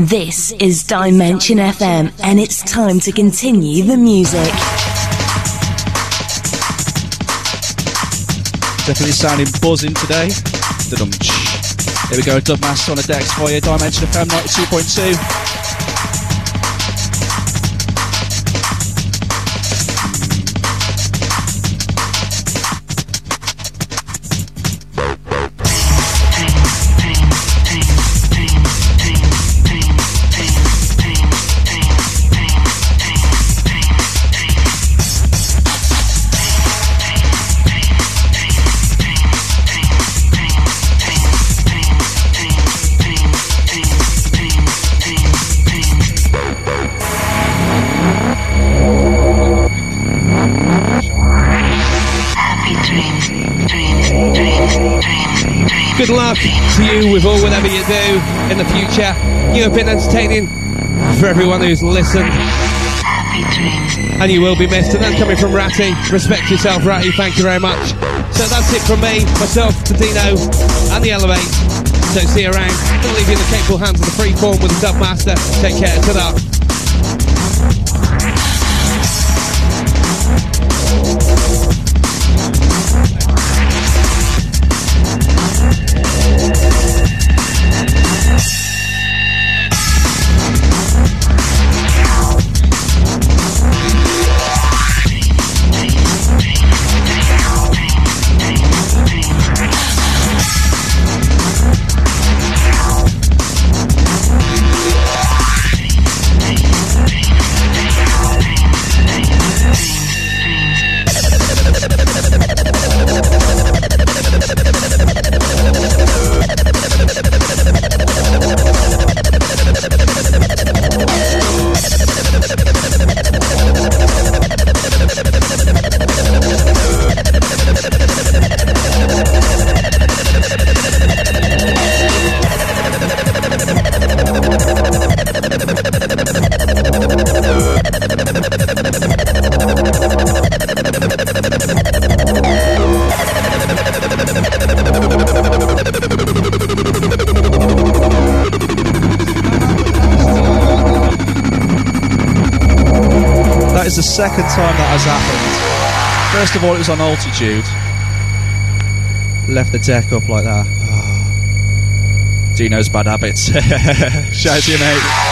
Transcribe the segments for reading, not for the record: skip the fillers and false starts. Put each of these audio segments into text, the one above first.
This is Dimension FM, and it's time to continue the music. Definitely sounding buzzing today. Here we go, Dubmaster on the decks for you, Dimension FM 92.2. Good luck to you with all whatever you do in the future. You have been entertaining for everyone who's listened. And you will be missed. And that's coming from Ratty. Respect yourself, Ratty. Thank you very much. So that's it from me, myself, Tadino, and the Elevate. So see you around. I'll leave you in the capable hands of the Freeform with the Dubmaster. Take care. Ta-da. The second time that has happened. First of all, it was on altitude. Left the deck up like that. Oh. Dino's bad habits. Shout out to you, mate.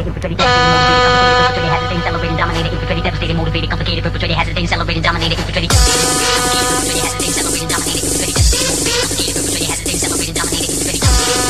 infiltrated, devastated, hesitating, celebrating, dominated, infiltrated, devastated, motivated, complicated, perpetrated, hesitating, celebrating, dominated, infiltrated, hesitating, celebrating, dominated, infiltrated, devastated, motivated, complicated, perpetrated, hesitating, celebrating, dominated, infiltrated,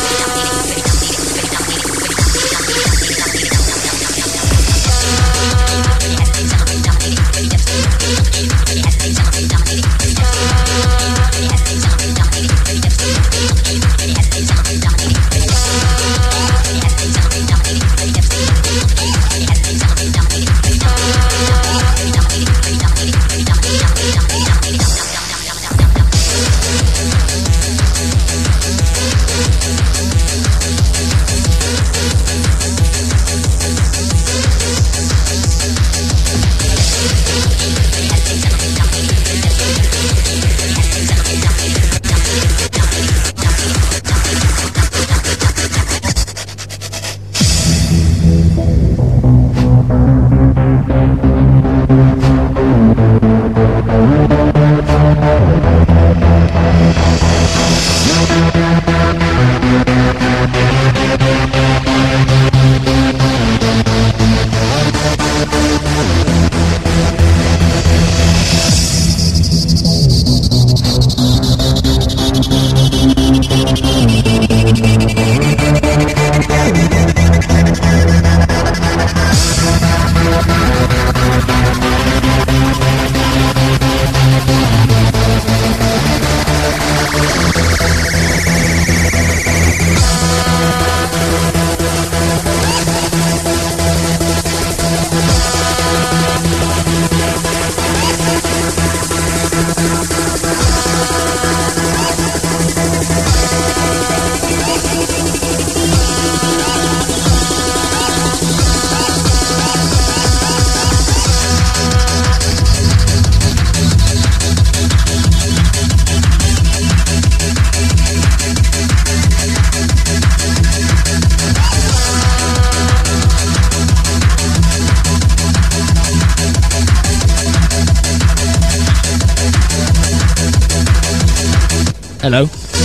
Hello.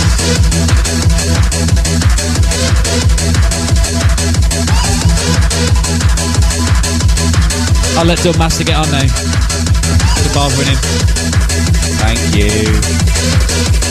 I'll let Dubmaster get on now. Instead of bothering him. Thank you.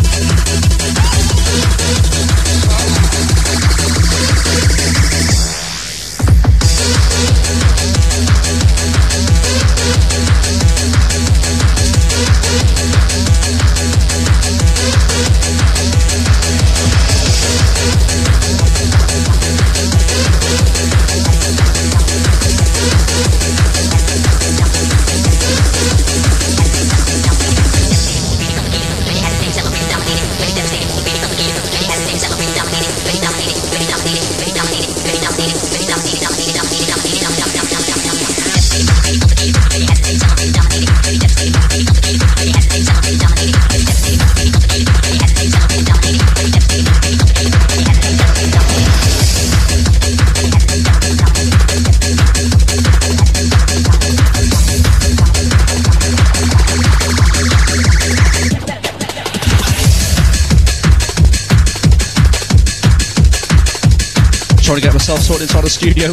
Trying to get myself sorted inside the studio.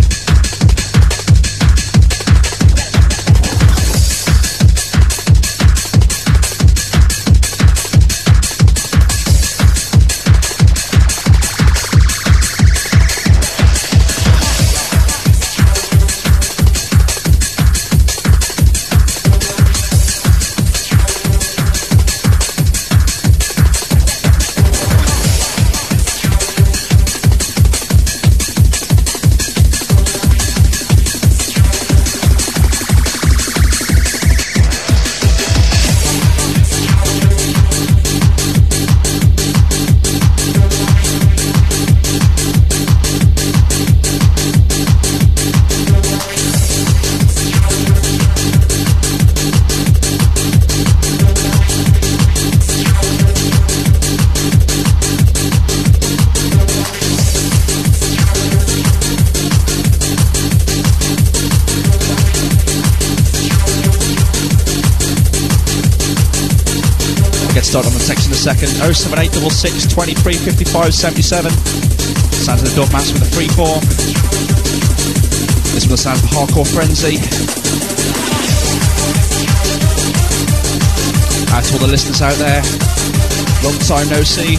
Start on the text in a second. 07866 23 55 77. Sounds of the Dubmaster with a free form. the sounds of Hardcore Frenzy. Out to all the listeners out there. Long time no see.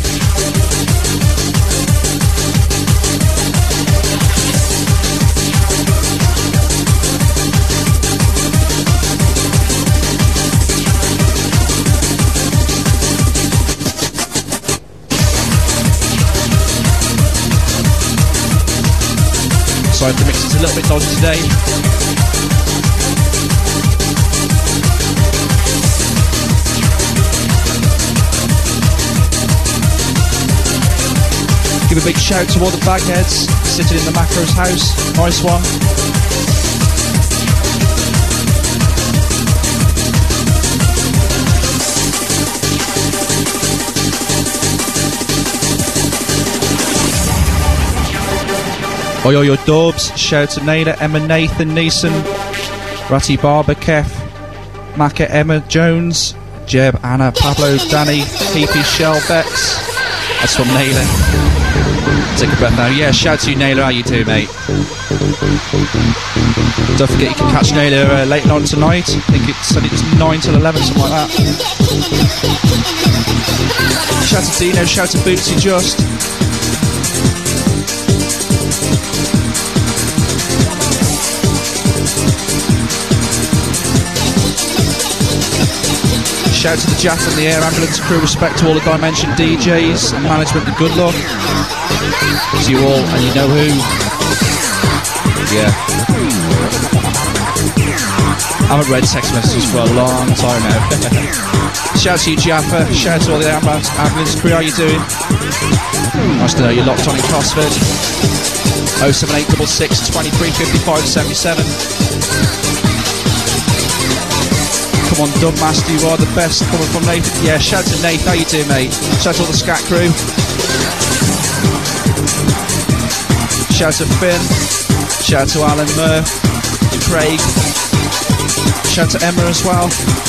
Sorry if the mix is a little bit dodgy today. Give a big shout to all the bagheads sitting in the Macros house. Nice one. Oi, oi, oi, Dubs. Shout to Naylor, Emma, Nathan, Neeson, Ratty Barber, Kef, Macca, Emma, Jones, Jeb, Anna, Pablo, Danny, PP, Shell, Bex. That's from Naylor. Take a breath now. Yeah, shout to you, Naylor. How you doing, mate? Don't forget you can catch Naylor late on tonight. I think it's 9 till 11, something like that. Shout to Dino, shout to Bootsy Just. Shout to the Jack and the Air Ambulance crew. Respect to all the Dimension DJs and management and good luck. To you all, and you know who. Yeah. I haven't read text messages for a long time now. Shout to you, Jaffa. Shout to all the ambulance crew. How you doing? Nice to know you're locked on in Cosford. 07866 23 55 77. Come on, Dubmaster, you are the best. Coming from Nathan. Yeah, shout to Nate. How you doing, mate? Shout to all the Scat crew. Shout to Finn. Shout to Alan Murph. Craig. Shout to Emma as well.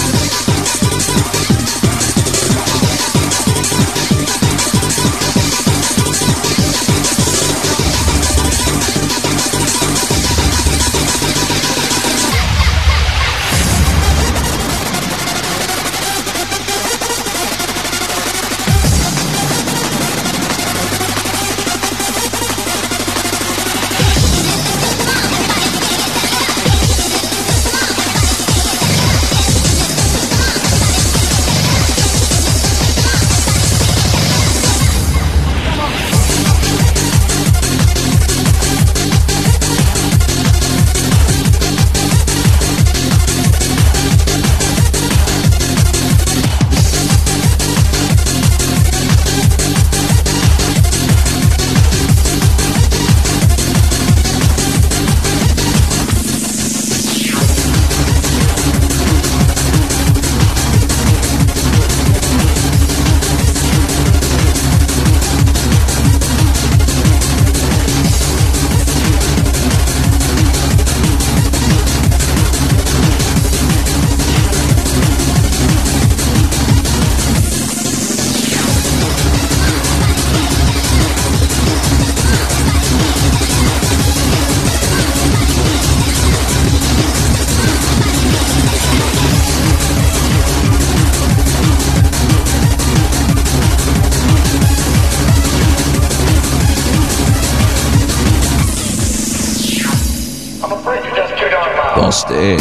Busted.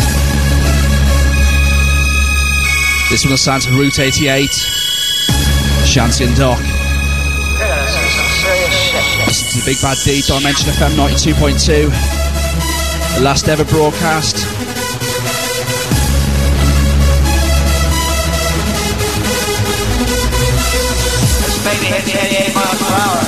This one sounds of Route 88. Shanty and Doc. Listen to the Big Bad D, Dimension FM 92.2. The last ever broadcast. This baby hits 88 miles per hour.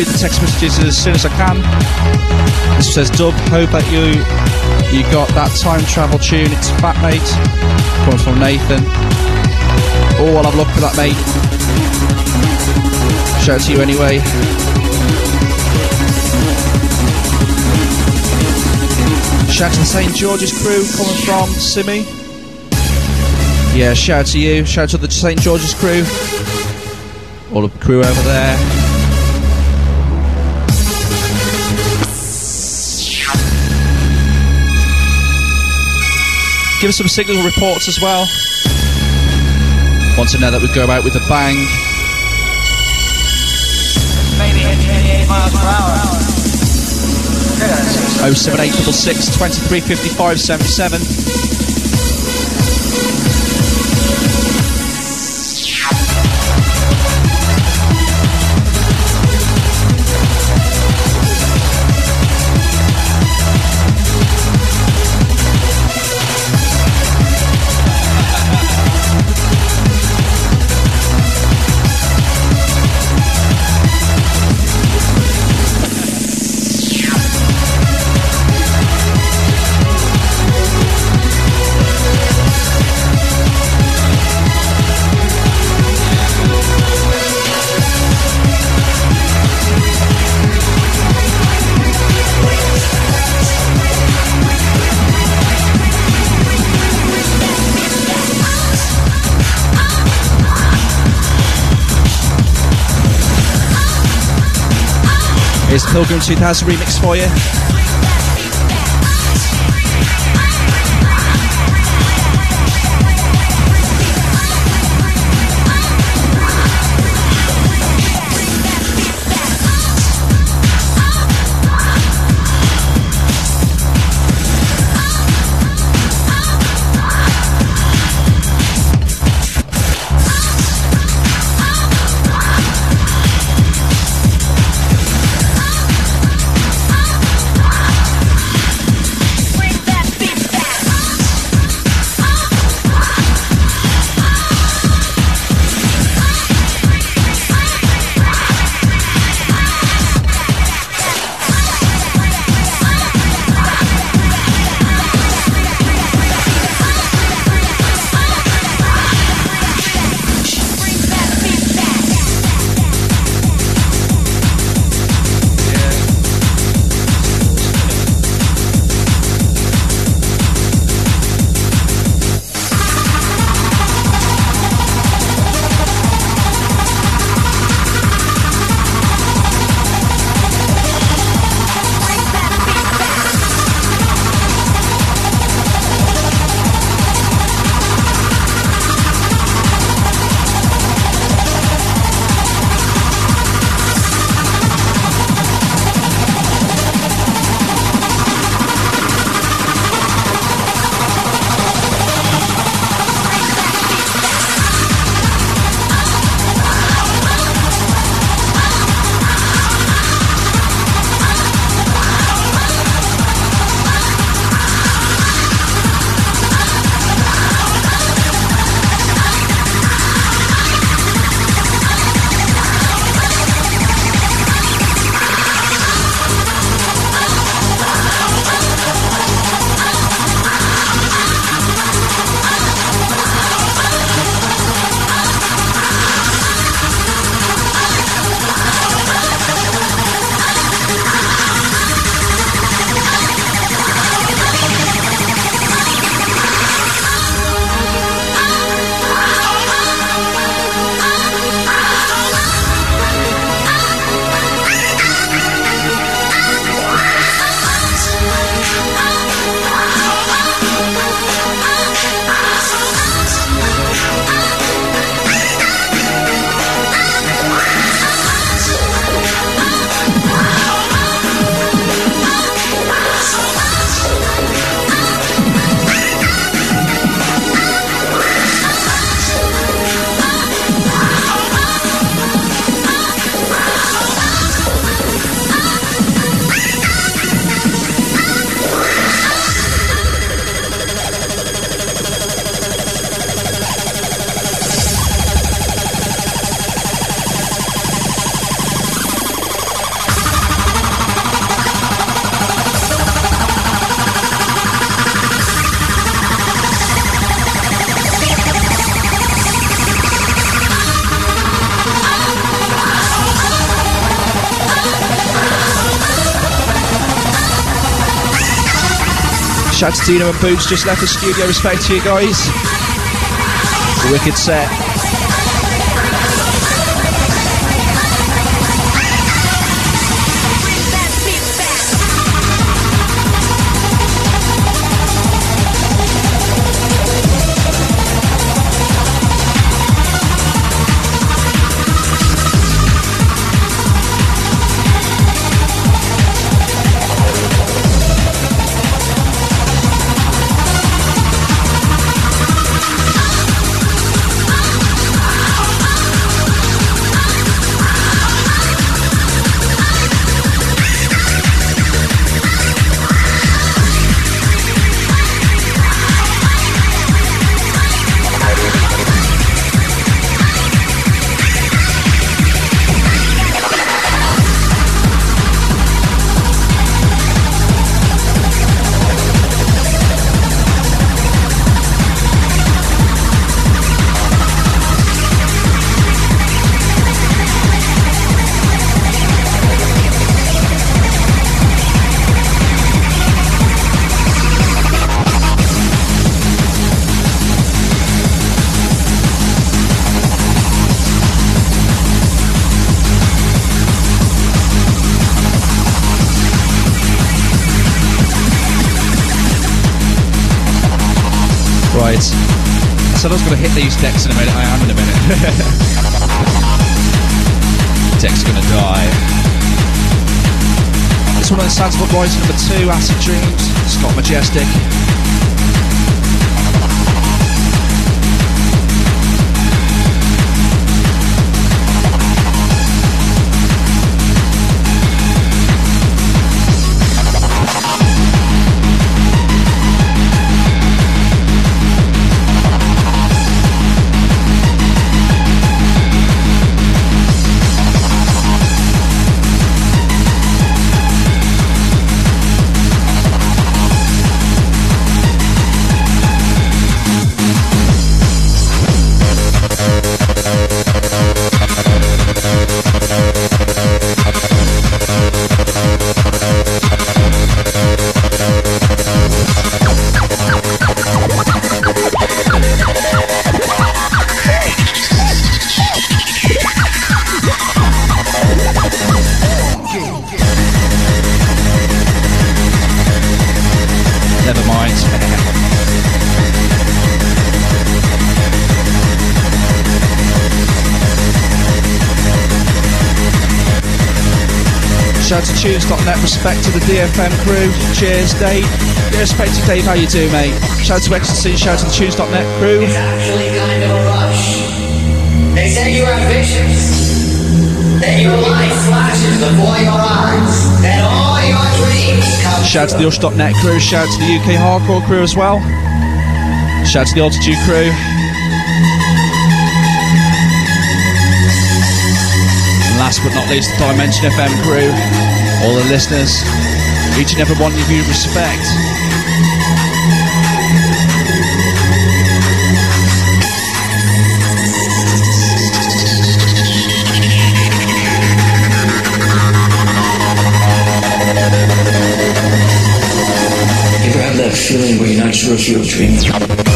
read the text messages as soon as I can. This says, Dub, hope that you got that time travel tune. It's Fat Mate. Comes from Nathan. Oh, I'll have a look for that, mate. Shout out to you anyway. Shout out to the St. George's crew coming from Simi. Yeah, shout out to you. Shout out to the St. George's crew. All the crew over there. Give us some signal reports as well. Want to know that we go out with a bang. Maybe 88 miles per hour. 07866 23 55 77. Here's Pilgrim 2000 remix for you. Shout to Dino and Boots, just left the studio. Respect to you guys. It's a wicked set. Right, I said I was going to hit these decks in a minute. I am in a minute. Deck's going to die. This one on Sandsbook Boys number 2, Acid Dreams, Scott Majestic. Never mind. Shout to tunes.net, respect to the DFM crew. Cheers, Dave. Yeah, respect to Dave, how you do, mate? Shout to Ecstasy, shout to the tunes.net crew. It's actually kind of a rush. They say you're ambitious, that your life flashes before your eyes, that all your dreams come Shout to the Ush.net crew, shout to the UK Hardcore crew as well. Shout to the Altitude crew. And last but not least, the Dimension FM crew. All the listeners, each and every one of you respect. You ever have that feeling where you're not sure if you're dreaming?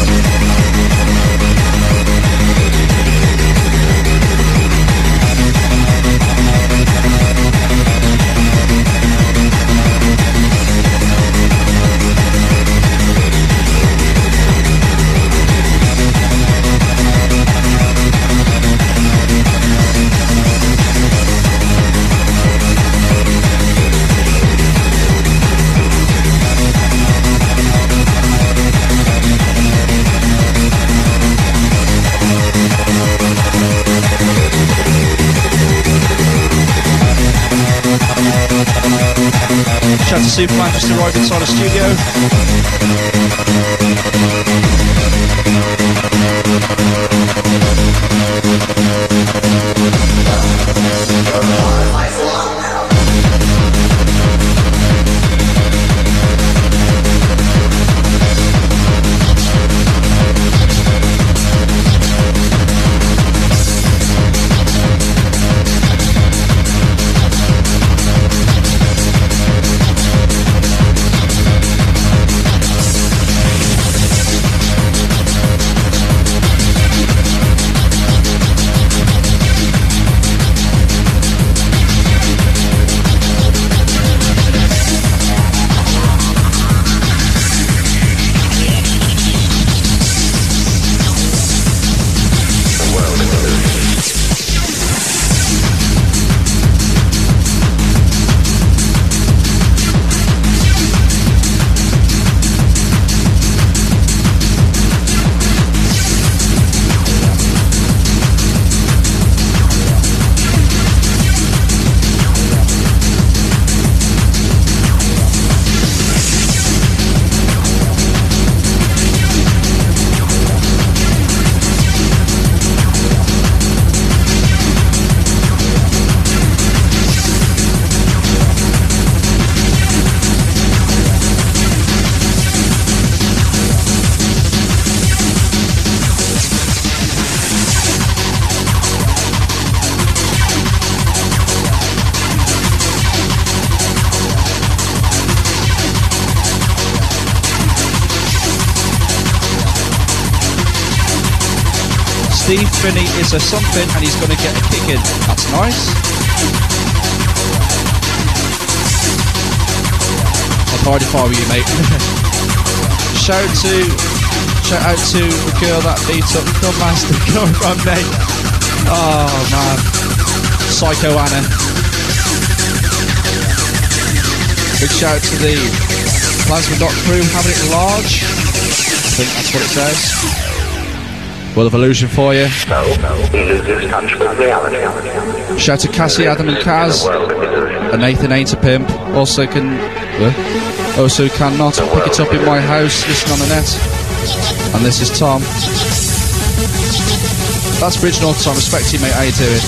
Shout to Superman just arrived inside the studio. Steve Finney is a something and he's going to get a kick in. That's nice. I'd hide if I were you, mate. Shout out to the girl that beats up the master coming from Nate. Oh man. Psycho Anna. Big shout out to the Plasma crew having it large. I think that's what it says. World of Illusion for you. He loses touch with reality. Shout to Cassie, Adam and Kaz. And Nathan Ain't a Pimp. Also cannot pick it up in my house, listen on the net. And this is Tom. That's Bridgenorth Tom, respect to you mate, how you doing?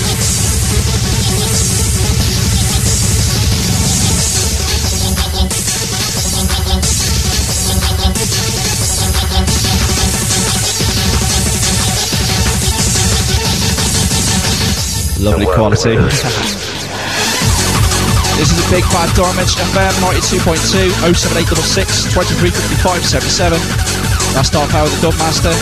Lovely quality. This is a big bad Dimension FM 92.2 07866 2355 77. That's Star Power the Dubmaster.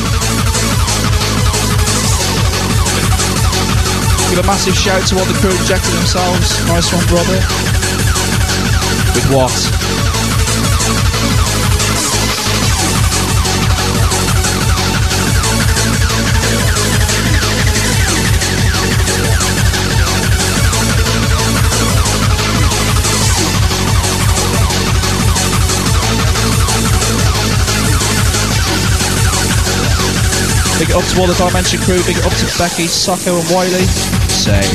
Give a massive shout to all the crew injecting themselves. Nice one, brother. With what? Big it up to all the Dimension crew, big it up to Becky, Socko and Wiley. Say.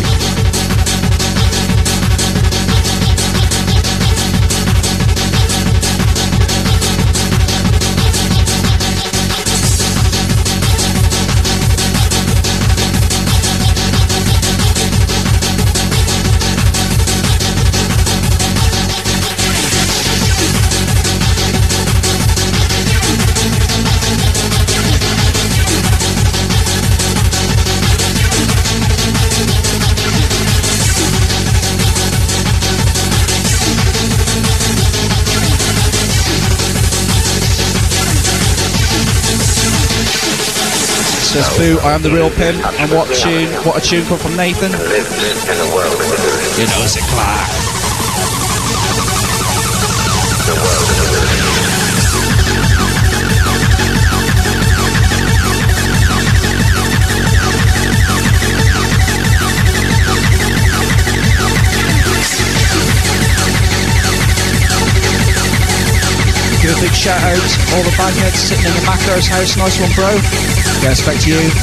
Says Boo, I am the real pimp. And what a tune come from Nathan. You know it's a Clark. Give a big shout out to all the bagheads sitting in the Macros house. Nice one, bro. Yeah, respect to you.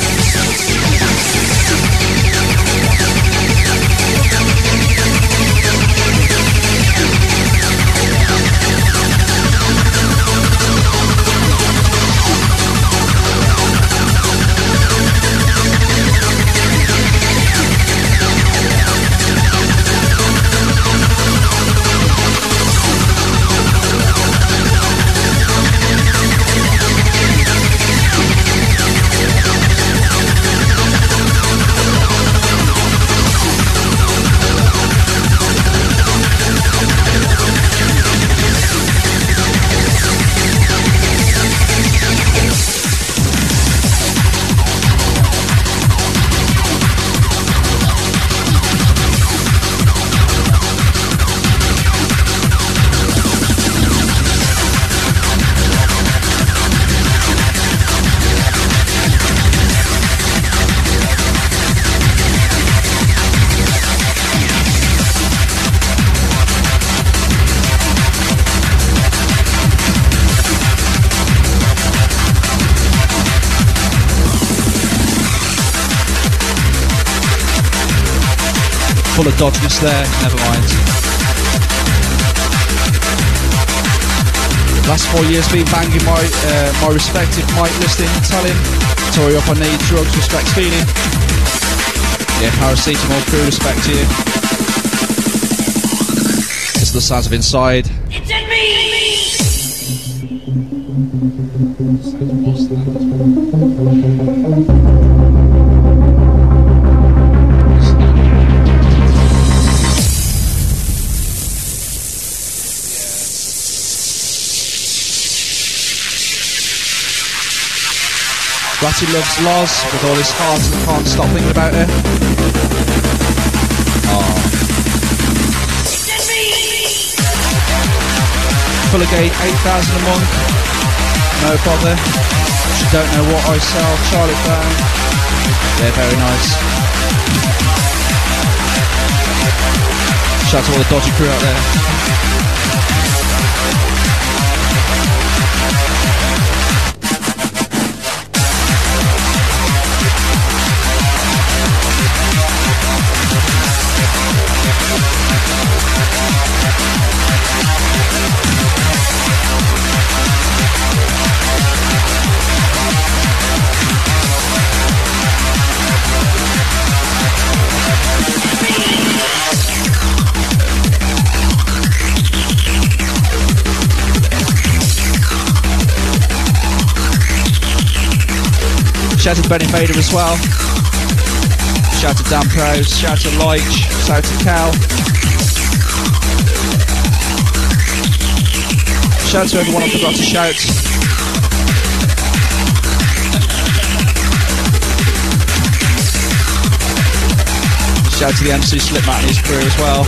Full of dodginess there, never mind. Last 4 years been banging my respective mic listing, telling Tori up I need drugs, respect feeling. Yeah, paracetamol crew, respect to you. It's the sounds of Inside. It's in me! Ratty loves Loz with all his heart and can't stop thinking about her. Oh. Fullergate, 8,000 a month. No bother. She don't know what I sell. Charlie Brown. They're very nice. Shout out to all the dodgy crew out there. Shout out to Benny Vader as well. Shout out to Dan Prose. Shout out to Leitch. Shout out to Cal. Shout out to everyone I forgot to shout. Shout out to the MC Slipmat and his crew as well.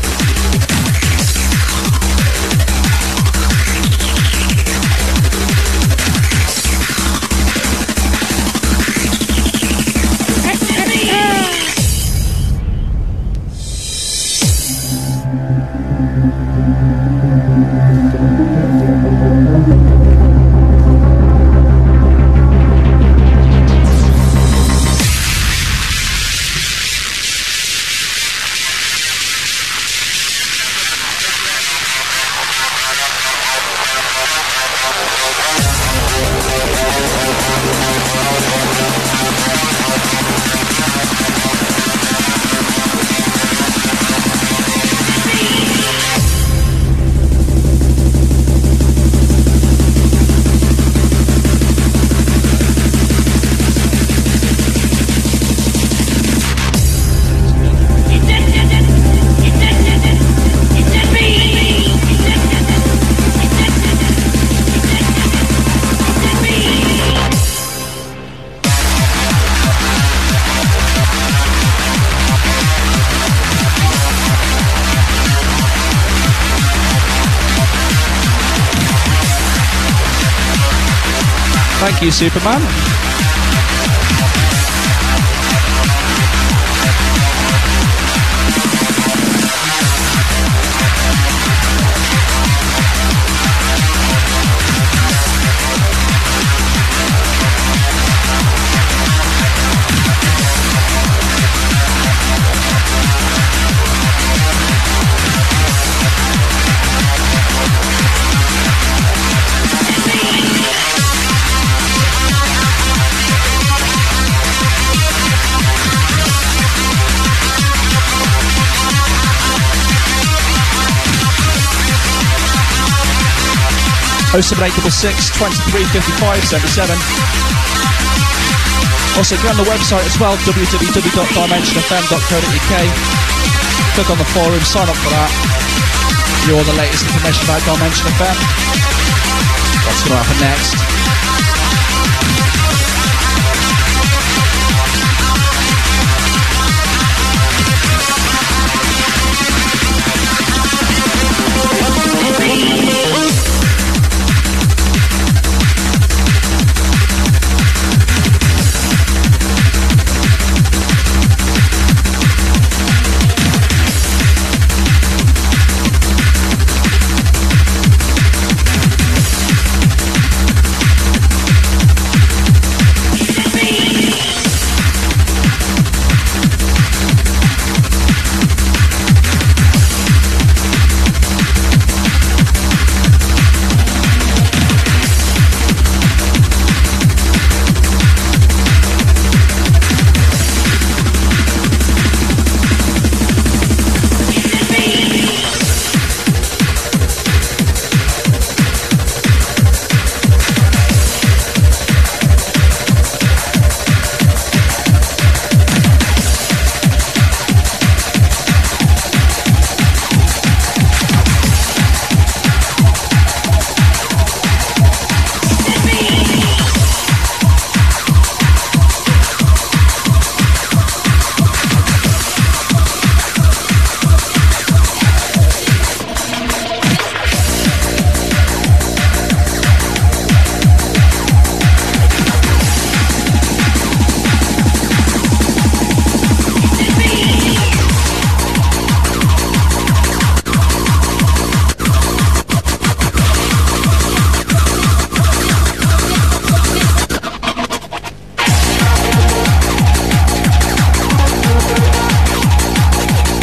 Thank you, Superman. Oh 07866 2355 77. Also, go on the website as well, www.dimensionfm.co.uk. Click on the forum, sign up for that. You're the latest information about Dimension FM. What's going to happen next?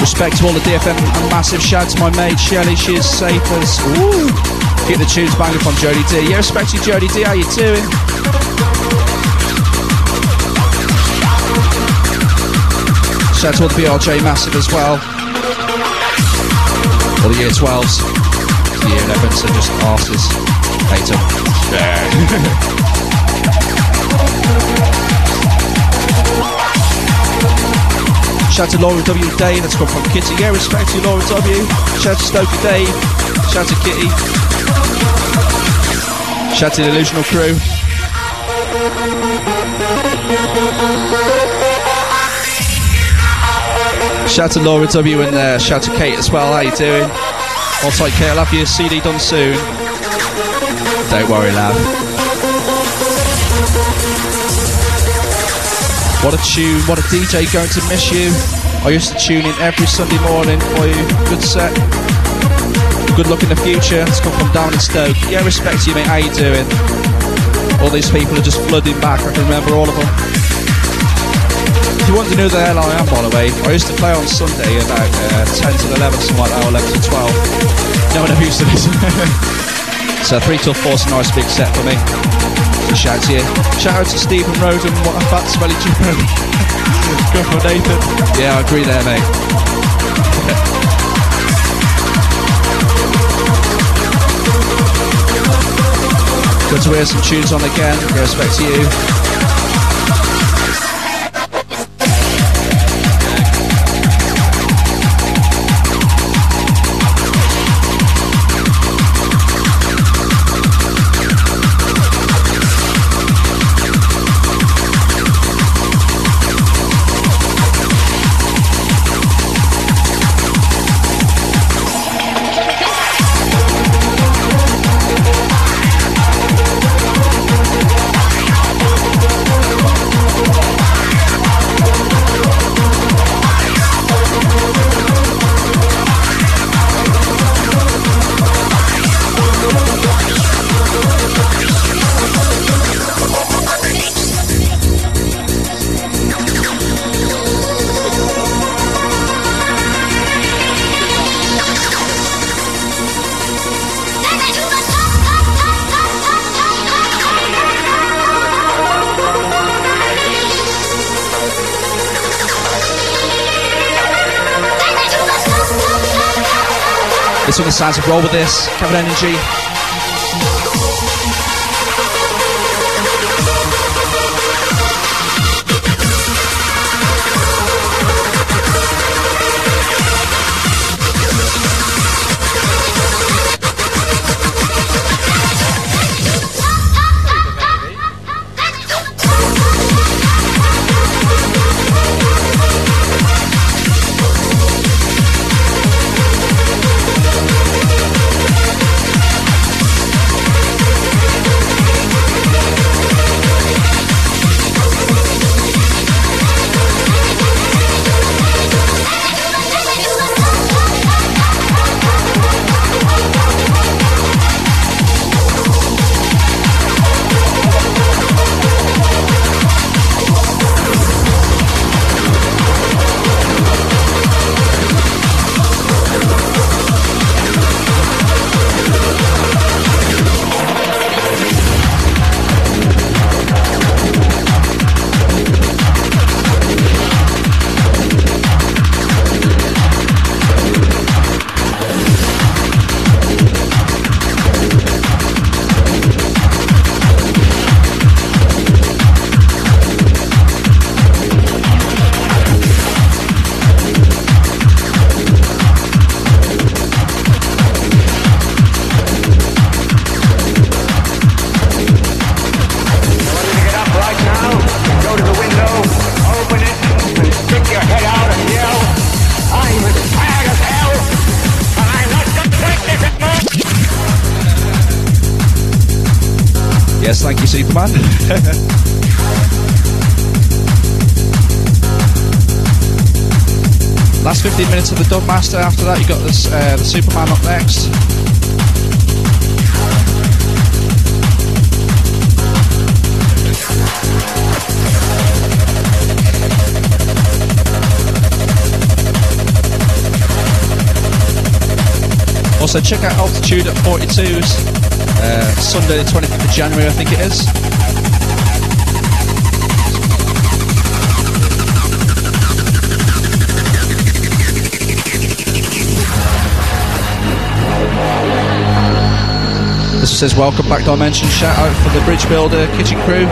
Respect to all the DFM and massive shout to my mate Shelley, she is safe as. Ooh. Get the tunes banging from Jody D. Yeah, respect to you, Jody D, how you doing? Shout out to all the BRJ massive as well. All the year 12s. The year 11s are just arses. Hate them. Shout out to Laura W. Day, that's come from Kitty. Yeah, respect to you, Laura W. Shout out to Stokey Dave. Shout out to Kitty. Shout out to the Illusional crew. Shout out to Laura W. and shout out to Kate as well. How you doing? All tight, Kate. I'll have your CD done soon. Don't worry, love. What a tune, what a DJ, going to miss you. I used to tune in every Sunday morning for you. Good set. Good luck in the future. It's come from down in Stoke. Yeah, respect to you, mate. How you doing? All these people are just flooding back. I can remember all of them. If you want to know who the hell I am, by the way, I used to play on Sunday about 10 to 11, something like that, or 11 to 12. No one ever used to listen. So 3 till 4 is a nice big set for me. So shout out to you. Shout out to Stephen Roden, what a fat smelly chipper. Go for Nathan. Yeah, I agree there, mate. Good to hear some tunes on again. Respect to you. This one sounds of Roll With This, Kevin Energy. Yes, thank you, Superman. Last 15 minutes of the Dubmaster. After that, you got this, the Superman up next. So check out Altitude at 42's, Sunday the 25th of January, I think it is. This says welcome back Dimension, shout out for the Bridge Builder Kitchen crew.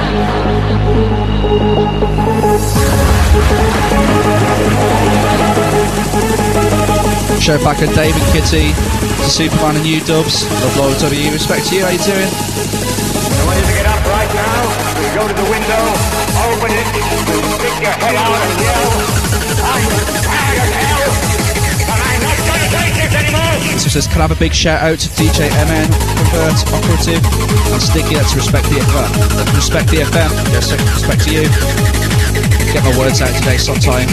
Shout back at Dave and Kitty, to Superman and you Dubs, love loads of you, respect to you, how you doing? I want you to get up right now, you go to the window, open it, stick your head out and yell, I'm tired of hell, and I'm not going to take this anymore! So says, can I have a big shout out to DJ MN, Convert, Operative, and Sticky, that's Respect the FM, yes, respect to you. Get my words out today sometime.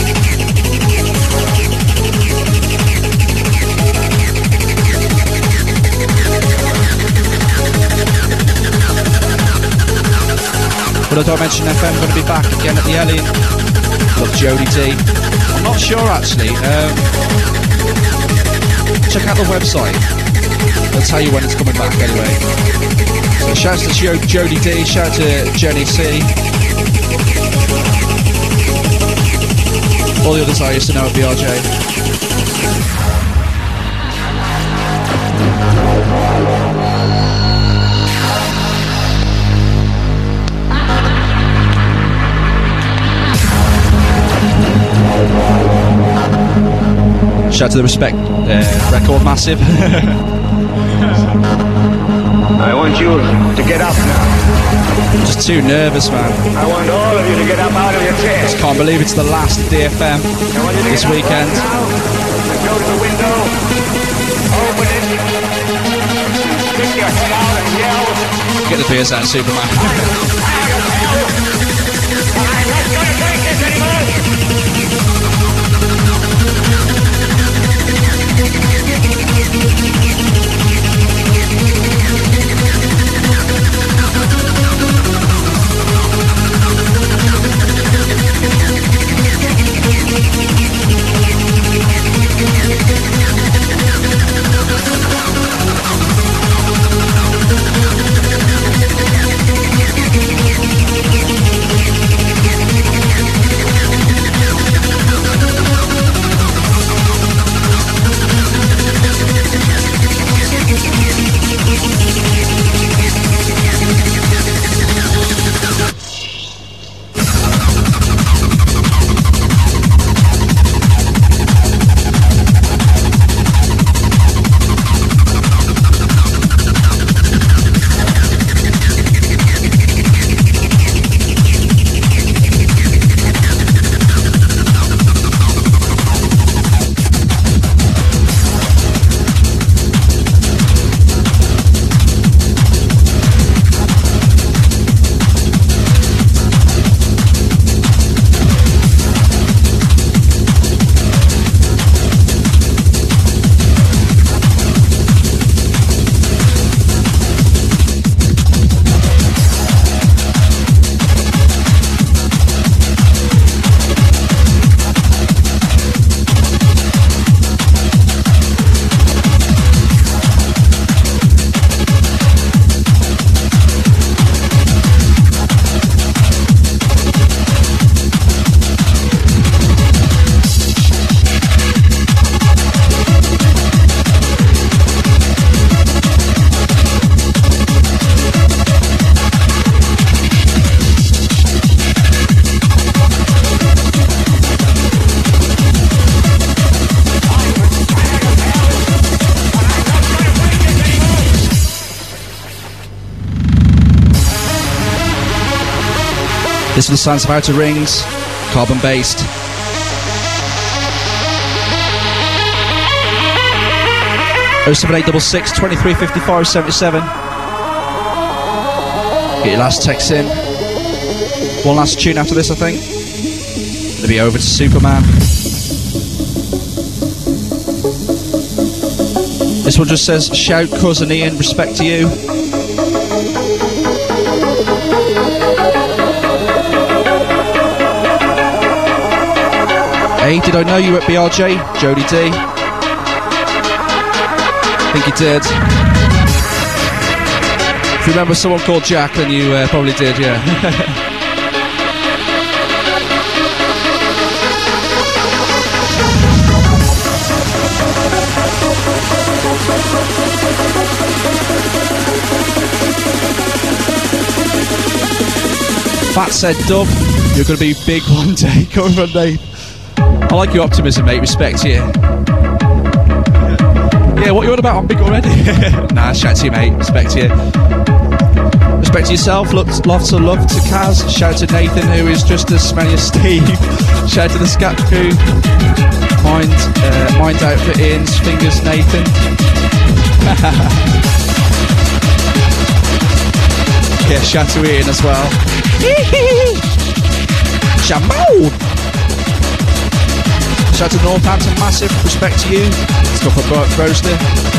Well, Dimension FM going to be back again at the Ellie. Love Jody D. I'm not sure actually. Check out the website. They'll tell you when it's coming back anyway. So shouts to Jody D. Shout to Jenny C. All the others I used to know at BRJ. Shout to the Respect Record Massive. I want you to get up now. I'm just too nervous, man. I want all of you to get up out of your chairs. Just can't believe it's the last DFM this weekend. Now, and go to the window, open it, stick your head out and yell. Get the beers out, Superman. I'm tired of hell, and I'm not going to take this anymore. This is the sounds of Outer Rings, carbon based. Oh 07866 2355 77. Get your last text in. One last tune after this, I think. It'll be over to Superman. This one just says, shout cousin Ian, respect to you. Hey, did I know you at BRJ? Jody D. I think you did. If you remember someone called Jack, then you probably did, yeah. Fat said, Dub, you're going to be big one day. Coming from Nate. I like your optimism, mate. Respect you. Yeah, what you on about? I'm big already. Nah, shout to you, mate. Respect you. Respect to yourself. Lots of love to Kaz. Shout to Nathan, who is just as smelly as Steve. Shout to the Scat crew. Mind out for Ian's fingers, Nathan. Yeah, shout to Ian as well. Shamoon! Shout to Northampton, massive respect to you. Let's go for Broster.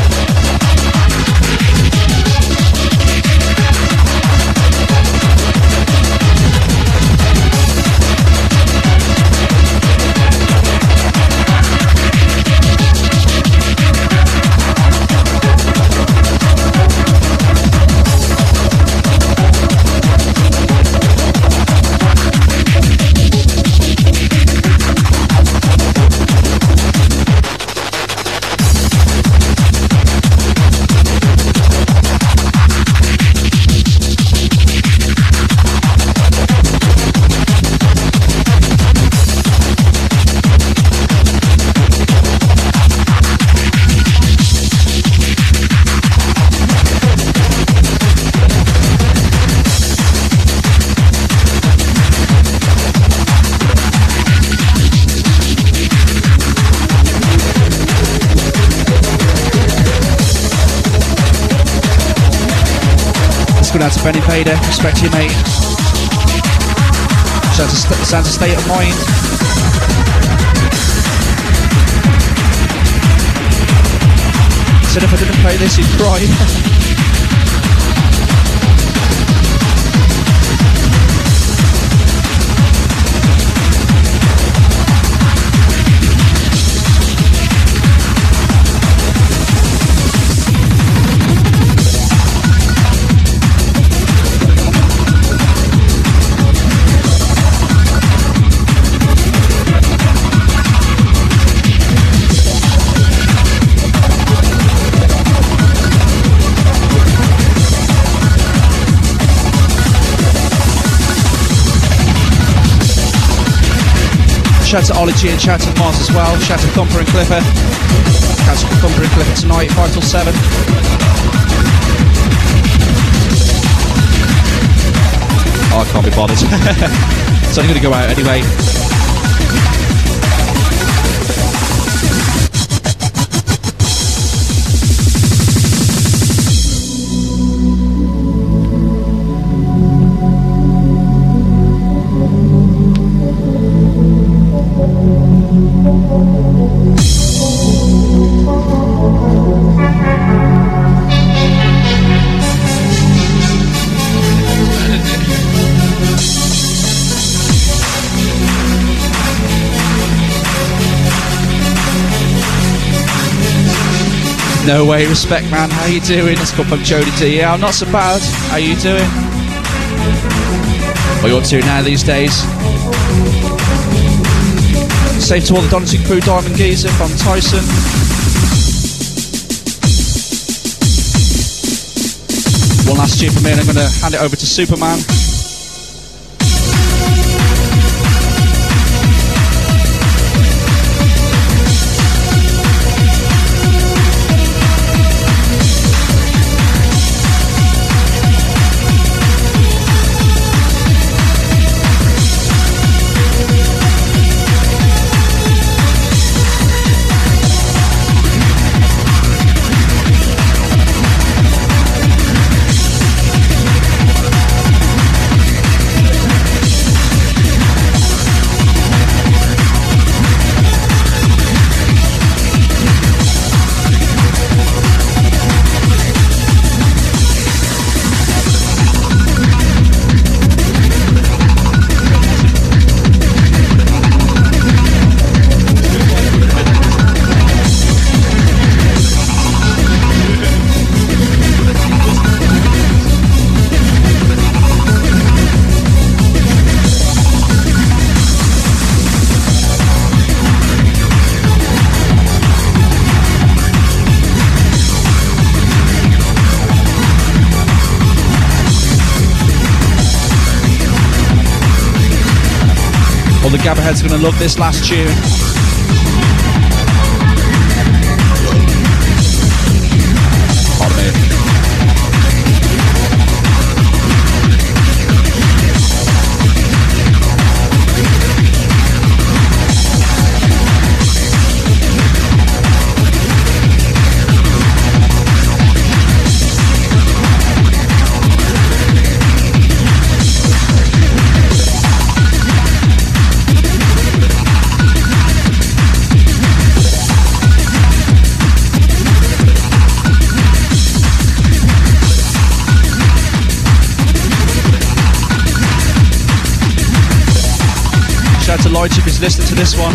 Out to Benny Vader, respect to you, mate. Shout to Santa State of Mind. Said if I didn't play this, he'd cry. Shout to Ology and shout to Mars as well. Shout to Thumper and Clipper. Shout to Thumper and Clipper tonight, 5 till 7. Oh, I can't be bothered. It's only going to go out anyway. No way, respect, man. How you doing? Let's come from Jody D. Yeah, I'm not so bad. How you doing? What are you up to now these days? Same to all the Donington crew, Diamond Geezer from Tyson. One last tune from me and I'm going to hand it over to Superman. All the Gabberheads are going to love this last tune. Pardon me. Shout out to Lloyd if he's listening to this one.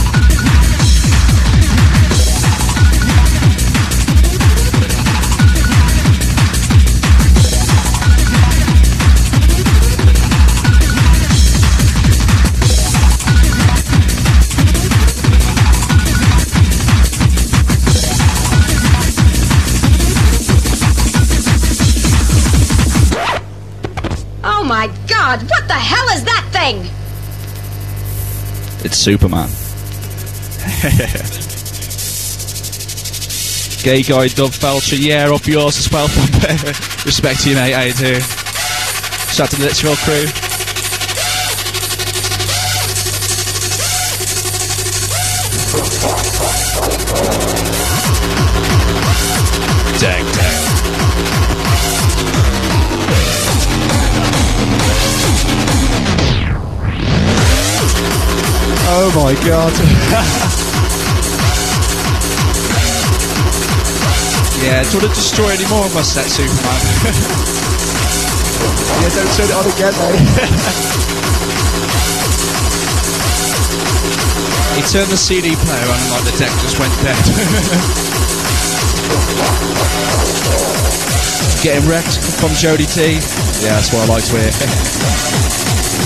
Oh my God, what the hell is that thing? It's Superman. Gay guy Dub Felcher, yeah, up yours as well. Respect to you, mate, how you do? Shout out to the Litchfield crew. Dang, dang. Oh my God. Yeah, do you want to destroy any more of my set, Superman? Yeah, don't turn it on again, mate. He turned the CD player on and like the deck just went dead. Getting wrecked from Jody T. Yeah, that's what I like to hear.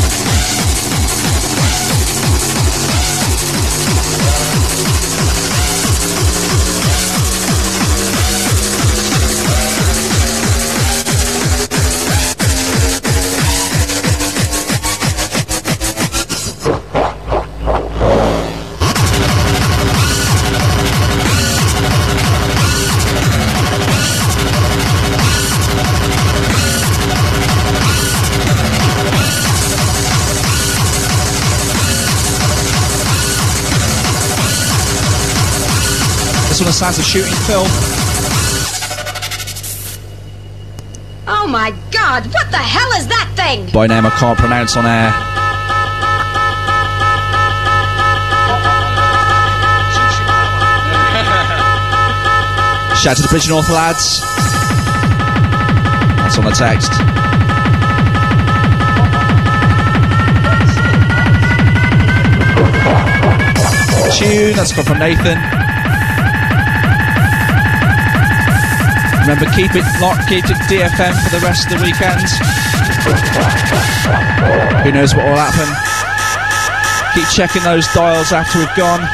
This one sounds of Shooting Phil. Oh my God, what the hell is that thing? By name I can't pronounce on air. Shout out to the Bridge North lads. That's on the text. Tune, that's come from Nathan. Remember, keep it locked, keep it DFM for the rest of the weekend. Who knows what will happen? Keep checking those dials after we've gone.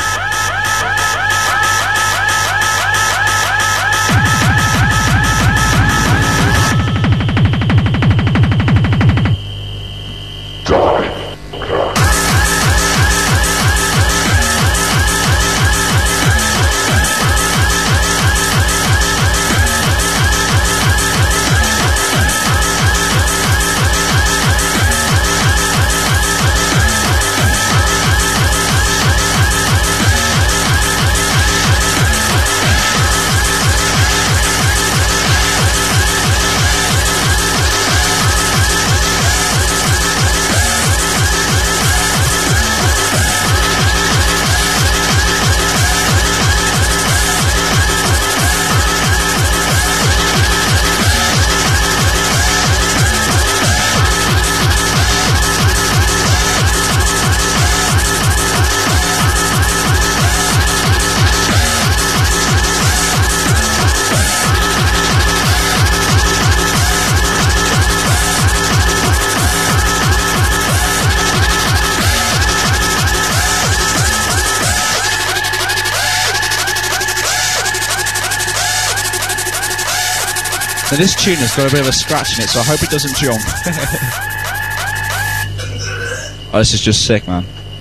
Now this tune has got a bit of a scratch in it, so I hope it doesn't jump. Oh, this is just sick, man.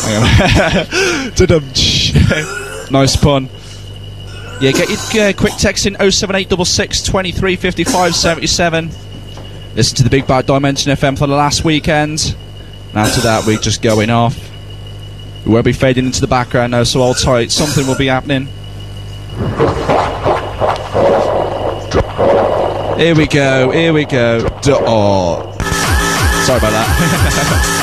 Nice pun. Yeah, get your quick text in 07866 23 55 77. Listen to the Big Bad Dimension FM for the last weekend. And after that, we're just going off. We won't be fading into the background now, so hold tight. Something will be happening. Here we go. Oh. Sorry about that.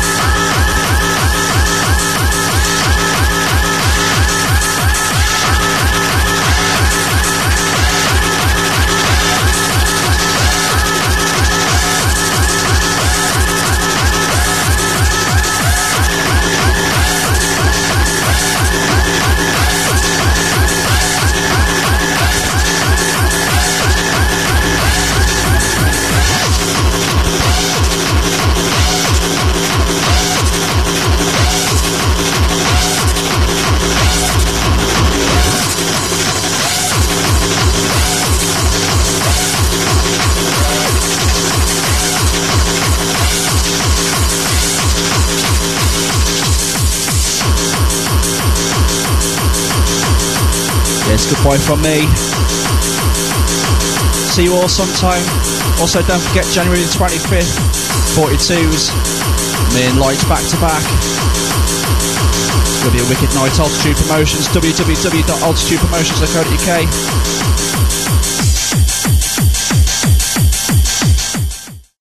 Goodbye from me. See you all sometime. Also, don't forget January the 25th, 42s. Me and Lights back to back. It's going to be a wicked night. Altitude Promotions, www.altitudepromotions.co.uk.